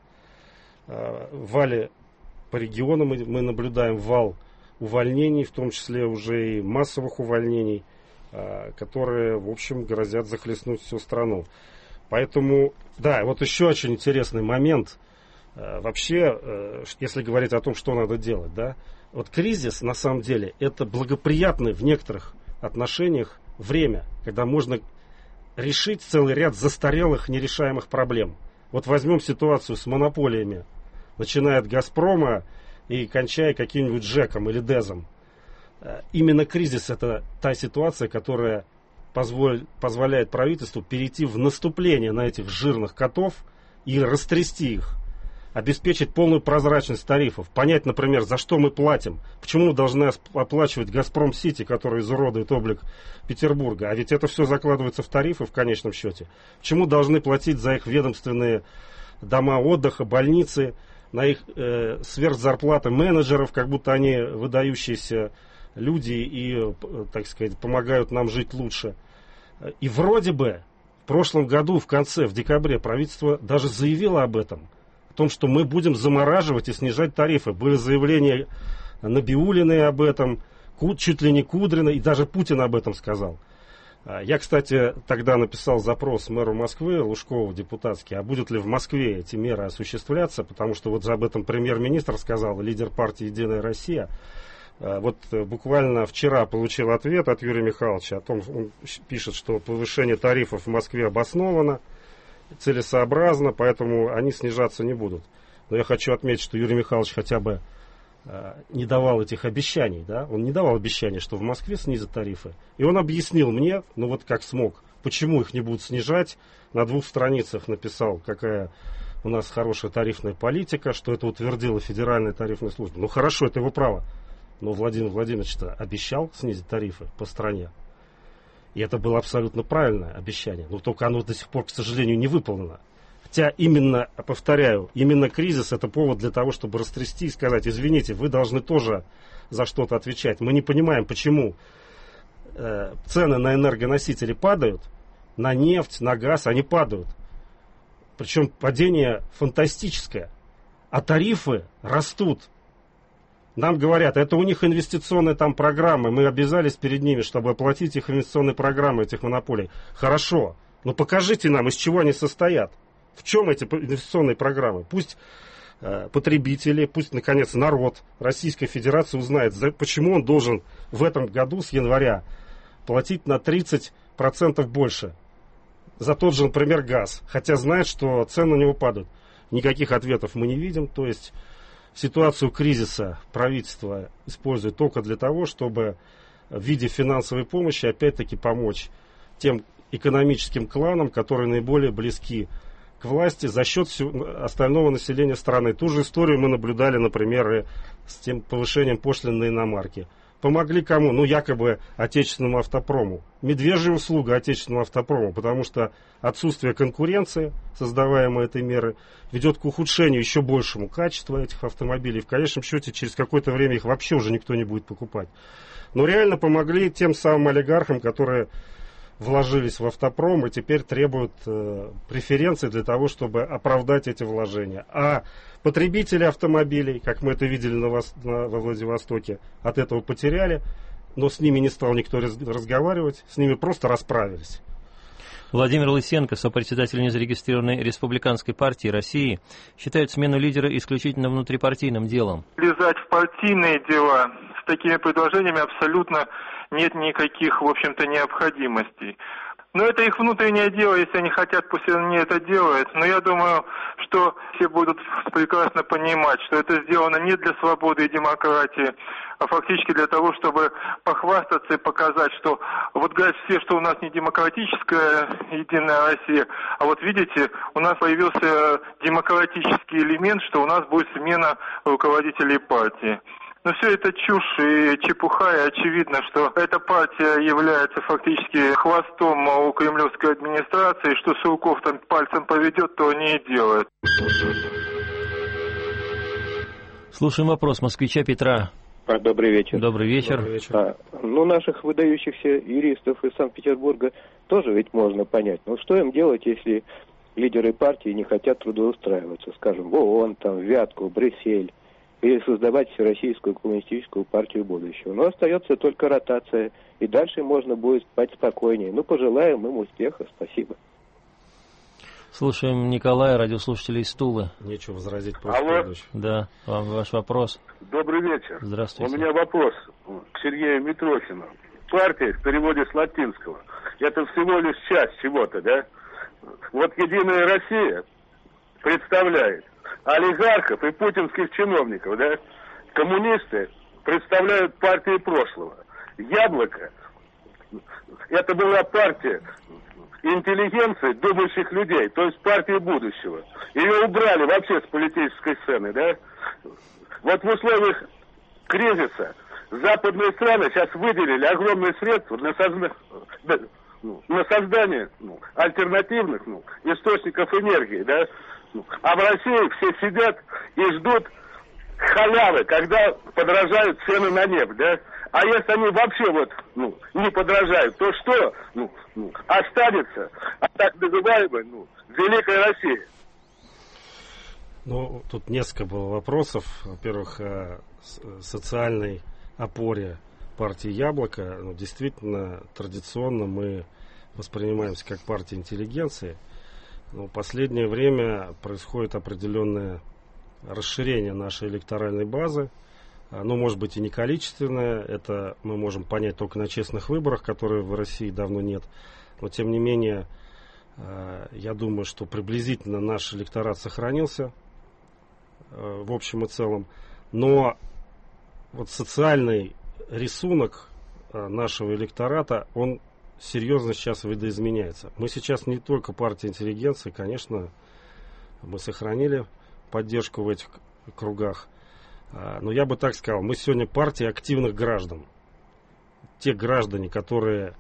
В вале по регионам мы, мы наблюдаем вал увольнений, в том числе уже и массовых увольнений, которые, в общем, грозят захлестнуть всю страну. Поэтому, да, вот еще очень интересный момент. Вообще, если говорить о том, что надо делать, да, вот кризис, на самом деле, это благоприятный в некоторых отношениях время, когда можно решить целый ряд застарелых нерешаемых проблем. Вот возьмем ситуацию с монополиями, начиная от «Газпрома» и кончая каким-нибудь ЖЭКом или ДЭЗом. Именно кризис — это та ситуация, которая позволь, позволяет правительству перейти в наступление на этих жирных котов и растрясти их. обеспечить полную прозрачность тарифов, понять, например, за что мы платим, почему мы должны оплачивать «Газпром-Сити», который изуродует облик Петербурга, а ведь это все закладывается в тарифы в конечном счете. Почему должны платить за их ведомственные дома отдыха, больницы, на их э, сверхзарплаты менеджеров, как будто они выдающиеся люди и, так сказать, помогают нам жить лучше. И вроде бы в прошлом году, в конце, в декабре, правительство даже заявило об этом, о том, что мы будем замораживать и снижать тарифы. Были заявления Набиуллиной об этом, чуть ли не Кудрина, и даже Путин об этом сказал. Я, кстати, тогда написал запрос мэру Москвы, Лужкову, депутатский, а будет ли в Москве эти меры осуществляться, потому что вот об этом премьер-министр сказал, лидер партии «Единая Россия». Вот буквально вчера получил ответ от Юрия Михайловича о том, он пишет, что повышение тарифов в Москве обосновано, целесообразно, поэтому они снижаться не будут. Но я хочу отметить, что Юрий Михайлович хотя бы не давал этих обещаний, да? Он не давал обещаний, что в Москве снизят тарифы. И он объяснил мне, ну вот как смог, почему их не будут снижать. На двух страницах написал, какая у нас хорошая тарифная политика, что это утвердила Федеральная тарифная служба. Ну хорошо, это его право. Но Владимир Владимирович-то обещал снизить тарифы по стране. И это было абсолютно правильное обещание. Но только оно до сих пор, к сожалению, не выполнено. Хотя именно, повторяю, именно кризис — это повод для того, чтобы растрясти и сказать: извините, вы должны тоже за что-то отвечать. Мы не понимаем, почему э, цены на энергоносители падают, на нефть, на газ, они падают. Причем падение фантастическое, а тарифы растут. Нам говорят, это у них инвестиционные там программы, мы обязались перед ними, чтобы оплатить их инвестиционные программы, этих монополий. Хорошо, но покажите нам, из чего они состоят. В чем эти инвестиционные программы? Пусть э, потребители, пусть, наконец, народ Российской Федерации узнает, за, почему он должен в этом году с января платить на тридцать процентов больше за тот же, например, газ, хотя знает, что цены на него падают. Никаких ответов мы не видим, то есть ситуацию кризиса правительство использует только для того, чтобы в виде финансовой помощи опять-таки помочь тем экономическим кланам, которые наиболее близки к власти за счет остального населения страны. Ту же историю мы наблюдали, например, и с тем повышением пошлин на иномарки. Помогли кому? Ну, якобы отечественному автопрому. Медвежья услуга отечественному автопрому, потому что отсутствие конкуренции, создаваемой этой меры, ведет к ухудшению еще большему качества этих автомобилей. В конечном счете, через какое-то время их вообще уже никто не будет покупать. Но реально помогли тем самым олигархам, которые вложились в автопром и теперь требуют э, преференций для того, чтобы оправдать эти вложения. А потребители автомобилей, как мы это видели на, на, во Владивостоке, от этого потеряли, но с ними не стал никто раз, разговаривать, с ними просто расправились. Владимир Лысенко, сопредседатель незарегистрированной Республиканской партии России, считает смену лидера исключительно внутрипартийным делом. Лезать в партийные дела с такими предложениями абсолютно нет никаких, в общем-то, необходимостей. Но это их внутреннее дело, если они хотят, пусть они это делают. Но я думаю, что все будут прекрасно понимать, что это сделано не для свободы и демократии, а фактически для того, чтобы похвастаться и показать, что вот говорят все, что у нас не демократическая Единая Россия, а вот видите, у нас появился демократический элемент, что у нас будет смена руководителей партии. Но все это чушь и чепуха, и очевидно, что эта партия является фактически хвостом у кремлевской администрации, что Сурков там пальцем поведет, то они и делают. Слушаем вопрос москвича Петра. Добрый вечер. Добрый вечер. Добрый вечер. А, ну, наших выдающихся юристов из Санкт-Петербурга тоже ведь можно понять. Ну, что им делать, если лидеры партии не хотят трудоустраиваться, скажем, в ООН, там, в Вятку, в Брюссель, или создавать Всероссийскую коммунистическую партию будущего. Но остается только ротация, и дальше можно будет спать спокойнее. Ну, пожелаем им успеха. Спасибо. Слушаем Николая, радиослушателей из Тулы. Нечего возразить. Алло. Да, вам ваш вопрос. Добрый вечер. Здравствуйте. У меня вопрос к Сергею Митрохину. Партия в переводе с латинского. Это всего лишь часть чего-то, да? Вот Единая Россия представляет олигархов и путинских чиновников, да? Коммунисты представляют партии прошлого. Яблоко — это была партия интеллигенции, думающих людей, то есть партии будущего. Ее убрали вообще с политической сцены, да? Вот в условиях кризиса западные страны сейчас выделили огромные средства на, созна... на создание ну, альтернативных ну, источников энергии, да? А в России все сидят и ждут халявы, когда подорожают цены на нефть, да? А если они вообще вот, ну, не подорожают, то что, ну, ну, останется от так называемой, ну, Великой России? Ну, тут несколько было вопросов. Во-первых, о социальной опоре партии «Яблоко». Ну, действительно, традиционно мы воспринимаемся как партия интеллигенции. Но в последнее время происходит определенное расширение нашей электоральной базы. Ну, может быть, и не количественное. Это мы можем понять только на честных выборах, которые в России давно нет. Но, тем не менее, я думаю, что приблизительно наш электорат сохранился в общем и целом. Но вот социальный рисунок нашего электората, он серьезно сейчас видоизменяется. Мы сейчас не только партия интеллигенции, конечно, мы сохранили поддержку в этих кругах. Но я бы так сказал, мы сегодня партия активных граждан. Те граждане, которые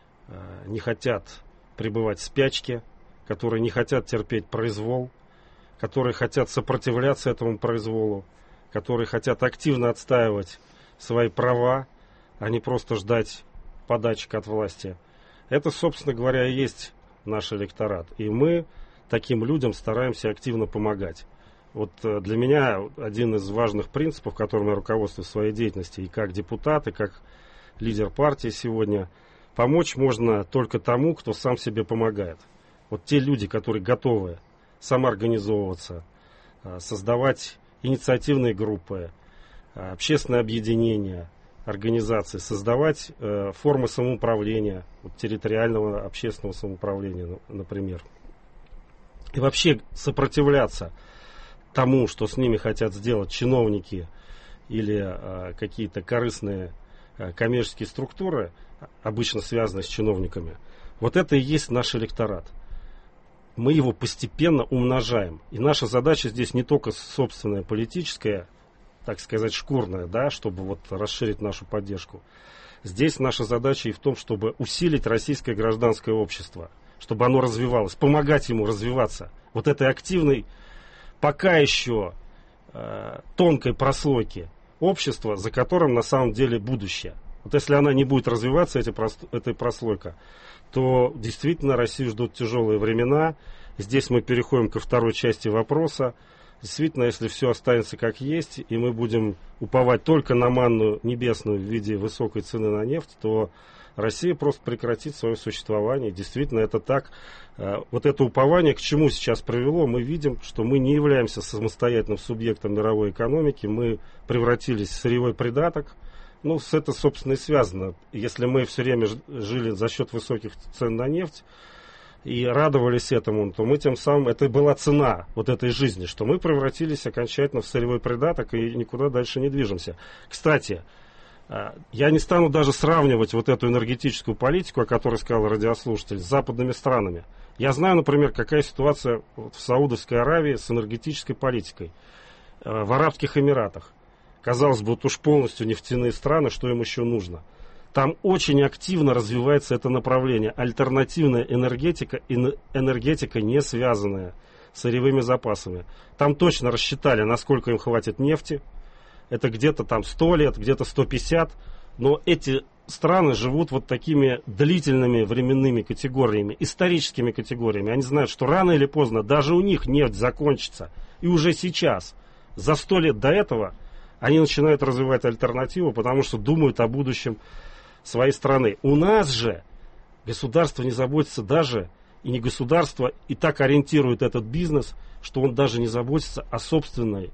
не хотят пребывать в спячке, которые не хотят терпеть произвол, которые хотят сопротивляться этому произволу, которые хотят активно отстаивать свои права, а не просто ждать подачек от власти. Это, собственно говоря, и есть наш электорат. И мы таким людям стараемся активно помогать. Вот для меня один из важных принципов, которым я руководствуюсь в своей деятельности, и как депутат, и как лидер партии сегодня, помочь можно только тому, кто сам себе помогает. Вот те люди, которые готовы самоорганизовываться, создавать инициативные группы, общественные объединения, организации, создавать формы самоуправления, вот территориального общественного самоуправления, например. И вообще сопротивляться тому, что с ними хотят сделать чиновники или какие-то корыстные коммерческие структуры, обычно связанные с чиновниками. Вот это и есть наш электорат. Мы его постепенно умножаем. И наша задача здесь не только собственная политическая, так сказать, шкурная, да, чтобы вот расширить нашу поддержку. Здесь наша задача и в том, чтобы усилить российское гражданское общество, чтобы оно развивалось, помогать ему развиваться. Вот этой активной, пока еще э, тонкой прослойки общества, за которым на самом деле будущее. Вот если она не будет развиваться, эти, эта прослойка, то действительно Россию ждут тяжелые времена. Здесь мы переходим ко второй части вопроса. Действительно, если все останется как есть, и мы будем уповать только на манну небесную в виде высокой цены на нефть, то Россия просто прекратит свое существование. Действительно, это так. Вот это упование к чему сейчас привело? Мы видим, что мы не являемся самостоятельным субъектом мировой экономики. Мы превратились в сырьевой придаток. Ну, с это, собственно, и связано. Если мы все время жили за счет высоких цен на нефть и радовались этому, то мы тем самым, это была цена вот этой жизни, что мы превратились окончательно в сырьевой придаток и никуда дальше не движемся. Кстати, я не стану даже сравнивать вот эту энергетическую политику, о которой сказал радиослушатель, с западными странами. Я знаю, например, какая ситуация в Саудовской Аравии с энергетической политикой, в Арабских Эмиратах. Казалось бы, вот уж полностью нефтяные страны, что им еще нужно. Там очень активно развивается это направление. Альтернативная энергетика и энергетика, не связанная с сырьевыми запасами. Там точно рассчитали, насколько им хватит нефти. Это где-то там сто лет, где-то сто пятьдесят. Но эти страны живут вот такими длительными временными категориями, историческими категориями. Они знают, что рано или поздно даже у них нефть закончится. И уже сейчас, за сто лет до этого, они начинают развивать альтернативу, потому что думают о будущем своей страны. У нас же государство не заботится даже, и не государство, и так ориентирует этот бизнес, что он даже не заботится о собственной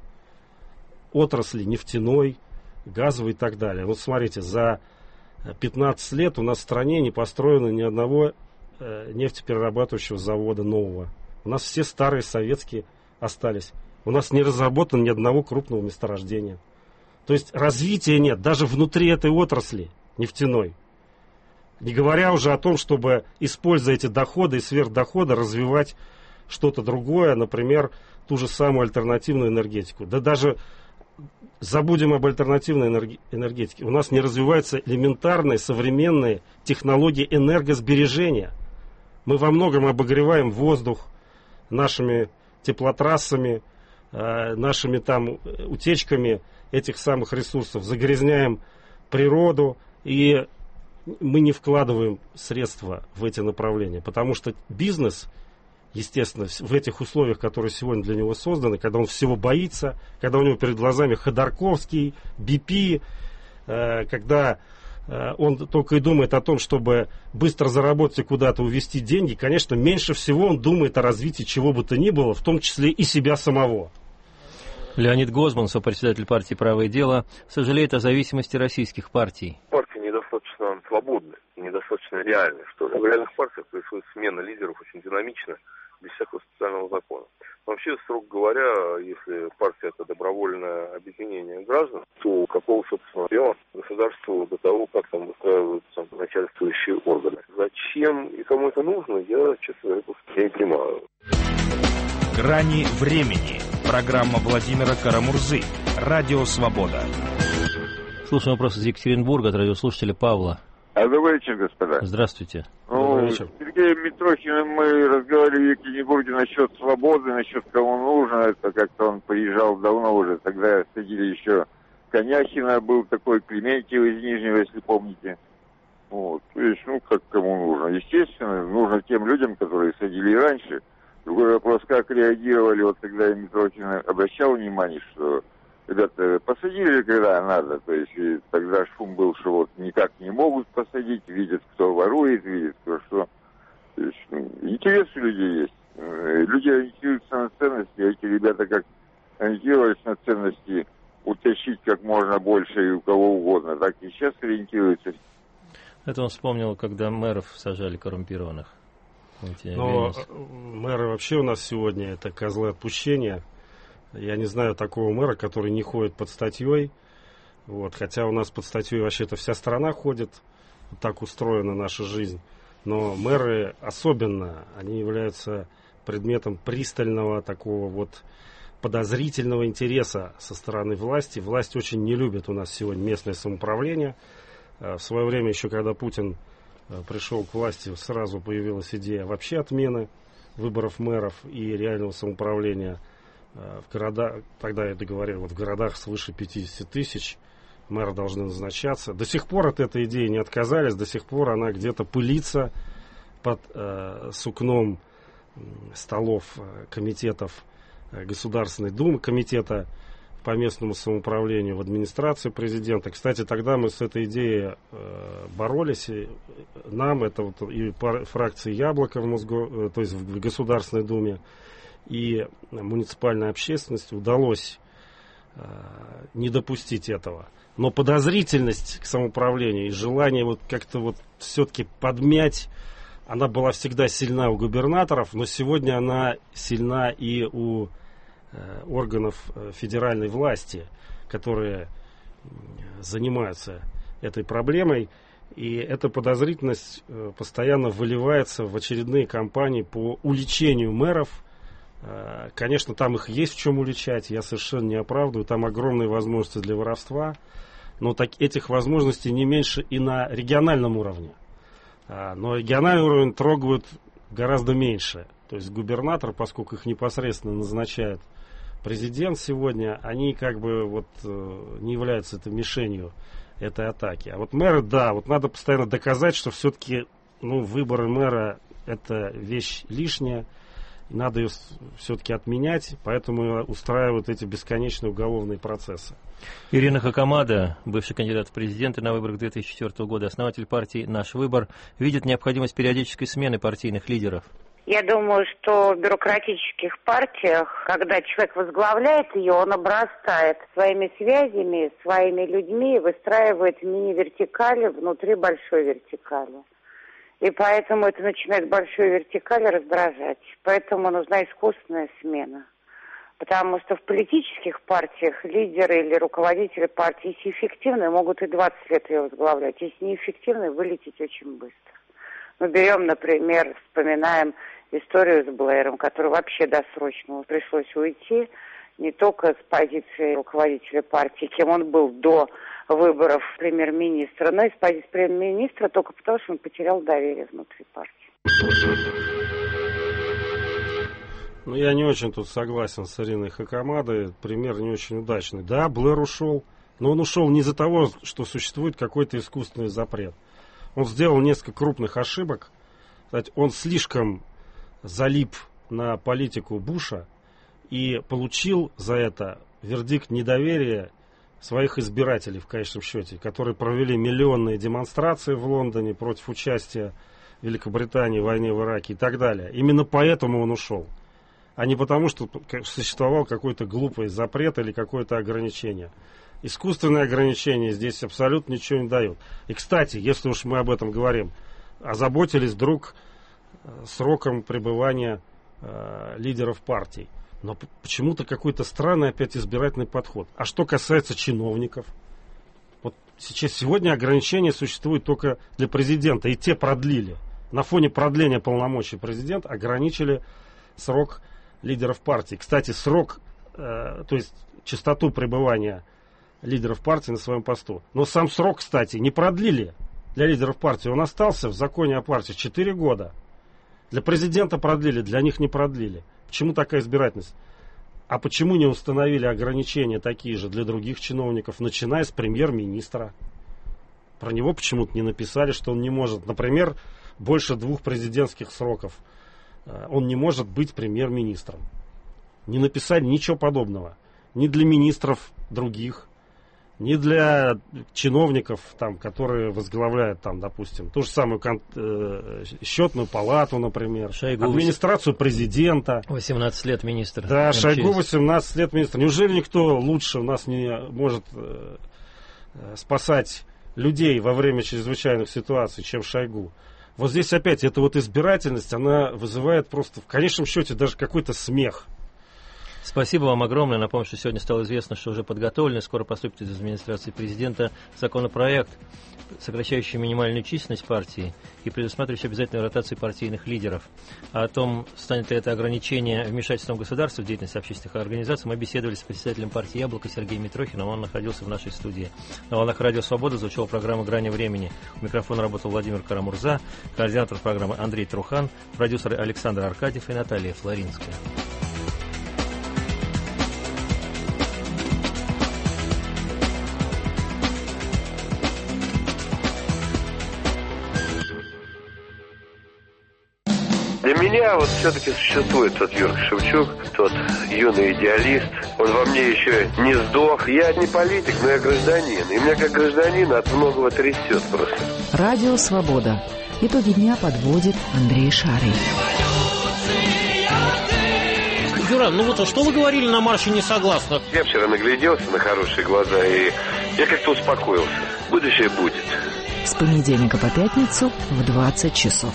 отрасли нефтяной, газовой и так далее. Вот смотрите, за пятнадцать лет у нас в стране не построено ни одного э, нефтеперерабатывающего завода нового. У нас все старые советские остались. У нас не разработано ни одного крупного месторождения. То есть развития нет даже внутри этой отрасли нефтяной. Не говоря уже о том, чтобы, используя эти доходы и сверхдоходы, развивать что-то другое, например, ту же самую альтернативную энергетику. Да даже забудем об альтернативной энергетике. У нас не развиваются элементарные современные технологии энергосбережения. Мы во многом обогреваем воздух нашими теплотрассами, нашими там утечками этих самых ресурсов, загрязняем природу, и мы не вкладываем средства в эти направления, потому что бизнес, естественно, в этих условиях, которые сегодня для него созданы, когда он всего боится, когда у него перед глазами Ходорковский, би пи, когда он только и думает о том, чтобы быстро заработать и куда-то увести деньги, конечно, меньше всего он думает о развитии чего бы то ни было, в том числе и себя самого. Леонид Гозман, сопредседатель партии «Правое дело», сожалеет о зависимости российских партий. Партии недостаточно свободны, недостаточно реальны, что в реальных партиях происходит смена лидеров очень динамично, без всякого специального закона. Вообще, строго говоря, если партия это добровольное объединение граждан, то какого, собственно, дела государству до того, как там выстраиваются начальствующие органы. Зачем и кому это нужно, я, честно говоря, не понимаю. «Грани времени». Программа Владимира Карамурзы. Радио «Свобода». Слушаем вопрос из Екатеринбурга от радиослушателя Павла. Добрый вечер, господа. Здравствуйте. Ну, с Сергеем Митрохиным мы разговаривали в Екатеринбурге насчет свободы, насчет кому нужно. Это как-то он приезжал давно уже. Тогда садили еще Коняхина, был такой Клементьев из Нижнего, если помните. Вот. То есть, ну, как кому нужно. Естественно, нужно тем людям, которые садили и раньше. Другой вопрос, как реагировали, вот когда Митрохин обращал внимание, что ребята посадили, когда надо, то есть и тогда шум был, что вот никак не могут посадить, видят, кто ворует, видят, кто что. То есть, ну, интерес у людей есть. Люди ориентируются на ценности, а эти ребята как ориентировались на ценности утащить как можно больше и у кого угодно, так и сейчас ориентируются. Это он вспомнил, когда мэров сажали коррумпированных. Но мэры вообще у нас сегодня это козлы отпущения. Я не знаю такого мэра, который не ходит под статьей. Вот, хотя у нас под статьей вообще-то вся страна ходит. Так устроена наша жизнь. Но мэры особенно, они являются предметом пристального такого вот подозрительного интереса со стороны власти. Власть очень не любит у нас сегодня местное самоуправление. В свое время, еще когда Путин пришел к власти, сразу появилась идея вообще отмены выборов мэров и реального самоуправления. В городах, тогда я договорил, вот в городах свыше пятидесяти тысяч мэры должны назначаться. До сих пор от этой идеи не отказались, до сих пор она где-то пылится под э, сукном столов комитетов Государственной Думы, комитета по местному самоуправлению в администрации президента. Кстати, тогда мы с этой идеей э, боролись. И нам, это вот и фракции Яблоко в Мосго, то есть в Государственной Думе, и муниципальной общественности удалось э, не допустить этого. Но подозрительность к самоуправлению и желание вот как-то вот все-таки подмять, она была всегда сильна у губернаторов, но сегодня она сильна и у органов федеральной власти, которые занимаются этой проблемой. И эта подозрительность постоянно выливается в очередные кампании по уличению мэров. Конечно, там их есть в чем уличать, я совершенно не оправдываю, там огромные возможности для воровства, но так, этих возможностей не меньше и на региональном уровне. Но региональный уровень трогают гораздо меньше. То есть губернатор, поскольку их непосредственно назначает президент сегодня, они как бы вот не являются этой мишенью этой атаки. А вот мэры, да, вот надо постоянно доказать, что все-таки ну, выборы мэра это вещь лишняя, и надо ее все-таки отменять, поэтому устраивают эти бесконечные уголовные процессы. Ирина Хакамада, бывший кандидат в президенты на выборах две тысячи четвёртого года, основатель партии «Наш выбор», видит необходимость периодической смены партийных лидеров. Я думаю, что в бюрократических партиях, когда человек возглавляет ее, он обрастает своими связями, своими людьми, выстраивает мини-вертикали внутри большой вертикали. И поэтому это начинает большую вертикаль раздражать. Поэтому нужна искусственная смена. Потому что в политических партиях лидеры или руководители партии, если эффективны, могут и двадцать лет ее возглавлять. Если неэффективны, вылететь очень быстро. Мы берем, например, вспоминаем историю с Блэром, который вообще досрочно пришлось уйти, не только с позиции руководителя партии, кем он был до выборов премьер-министра, но и с позиции премьер-министра только потому, что он потерял доверие внутри партии. Ну, я не очень тут согласен с Ириной Хакамадой. Пример не очень удачный. Да, Блэр ушел, но он ушел не из-за того, что существует какой-то искусственный запрет. Он сделал несколько крупных ошибок. Кстати, он слишком залип на политику Буша и получил за это вердикт недоверия своих избирателей в конечном счете, которые провели миллионные демонстрации в Лондоне против участия Великобритании в войне в Ираке и так далее. Именно поэтому он ушел, а не потому, что существовал какой-то глупый запрет или какое-то ограничение. Искусственные ограничения здесь абсолютно ничего не дают. И, кстати, если уж мы об этом говорим, озаботились вдруг сроком пребывания э, лидеров партий. Но почему-то какой-то странный опять избирательный подход. А что касается чиновников, вот сейчас, сегодня ограничения существуют только для президента, и те продлили. На фоне продления полномочий президента ограничили срок лидеров партии. Кстати, срок, э, то есть частоту пребывания лидеров партии на своем посту. Но сам срок, кстати, не продлили для лидеров партии. Он остался в законе о партии четыре года. Для президента продлили, для них не продлили. Почему такая избирательность? А почему не установили ограничения такие же для других чиновников, начиная с премьер-министра? Про него почему-то не написали, что он не может, например, больше двух президентских сроков. Он не может быть премьер-министром. Не написали ничего подобного. Ни для министров других, ни для чиновников, там, которые возглавляют, там, допустим, ту же самую кон- э, счетную палату, например, Шойгу администрацию президента. восемнадцать лет министр. Да, Шойгу восемнадцать лет министр. Неужели никто лучше у нас не может э, спасать людей во время чрезвычайных ситуаций, чем Шойгу? Вот здесь опять эта вот избирательность, она вызывает просто в конечном счете даже какой-то смех. Спасибо вам огромное. Напомню, что сегодня стало известно, что уже подготовлен, скоро поступит из администрации президента законопроект, сокращающий минимальную численность партии и предусматривающий обязательную ротацию партийных лидеров. А о том, станет ли это ограничение вмешательством государства в деятельность общественных организаций, мы беседовали с председателем партии «Яблоко» Сергеем Митрохиным, он находился в нашей студии. На волнах «Радио Свобода» звучала программа «Грани времени». У микрофона работал Владимир Карамурза, координатор программы Андрей Трухан, продюсеры Александр Аркадьев и Наталья Флоринская. Для меня вот все-таки существует тот Юрий Шевчук, тот юный идеалист. Он во мне еще не сдох. Я не политик, но я гражданин. И меня как гражданина от многого трясет просто. Радио «Свобода». Итоги дня подводит Андрей Шарий. Юра, ну вот а что вы говорили на марше несогласных? Я вчера нагляделся на хорошие глаза, и я как-то успокоился. Будущее будет. С понедельника по пятницу в двадцать часов.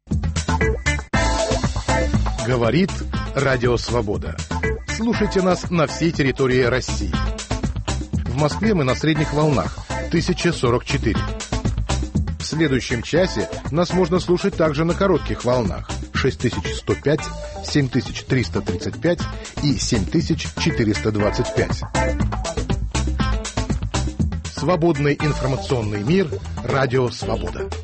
Говорит Радио Свобода. Слушайте нас на всей территории России. В Москве мы на средних волнах тысяча сорок четыре. В следующем часе нас можно слушать также на коротких волнах шесть тысяч сто пять, семь тысяч триста тридцать пять и семь тысяч четыреста двадцать пять. Свободный информационный мир. Радио Свобода.